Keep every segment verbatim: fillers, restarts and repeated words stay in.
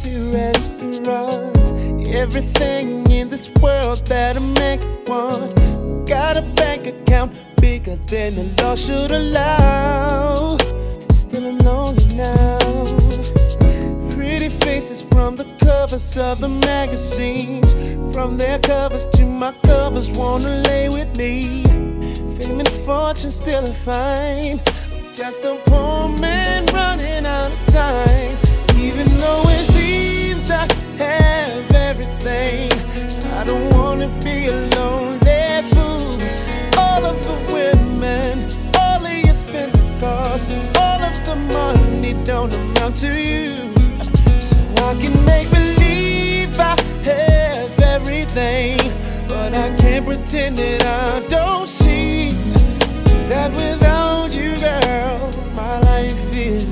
fancy restaurants, everything in this world that a man could want. Got a bank account bigger than the law should allow. Still I'm lonely now. Pretty faces from the covers of the magazines, from their covers to my covers, wanna lay with me. Fame and fortune still I find, just a poor man running out of time. Even though it seems I have everything, I don't wanna be a lonely fool. All of the women, all the expensive cars, all of the money don't amount to you. So I can make believe I have everything, but I can't pretend that I don't see that without you, girl, my life is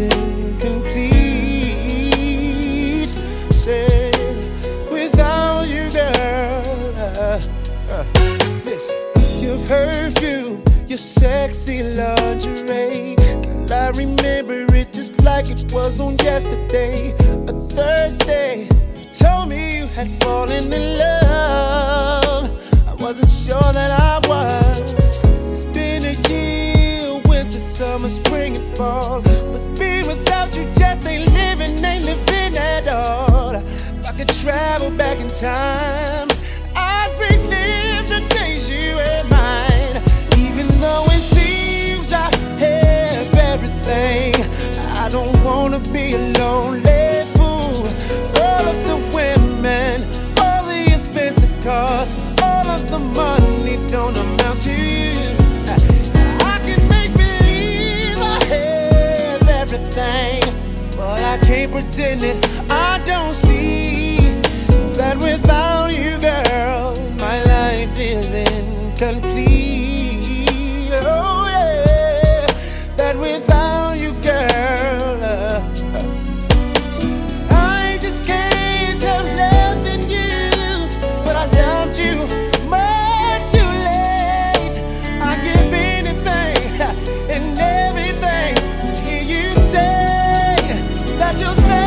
incomplete. Said, without you, girl, uh, uh, listen. Your perfume, your sexy lingerie, girl, I remember it just like it was on yesterday. A Thursday, you told me you had fallen in love. I wasn't sure that I was. It's been a year, winter, summer, spring and fall, but being without you just ain't living, ain't living at all. If I could travel back in time, I'd relive the days you were mine. Even though it seems I have everything, I don't wanna be a lonely fool. All of the women, all the expensive cars, all of the money don't amount to you. I can make believe I have everything, but I can't pretend that I don't see that without you, girl, my life is incomplete. Oh yeah, that without you, girl, uh, uh, I just can't help loving you, but I loved you much too late. I give anything and everything to hear you say that you'll stay.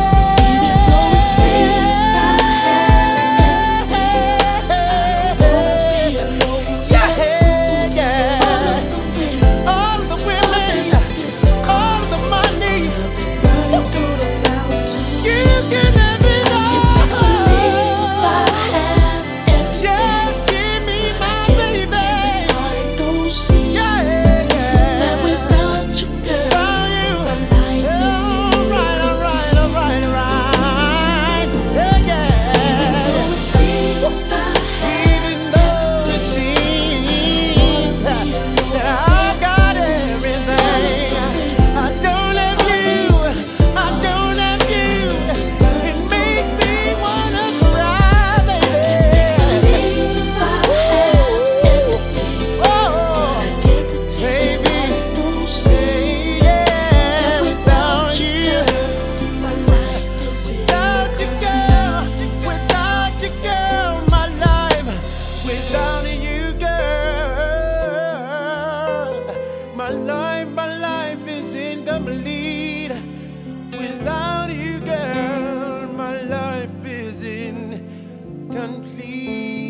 My life, my life is incomplete. Without you, girl, my life is incomplete.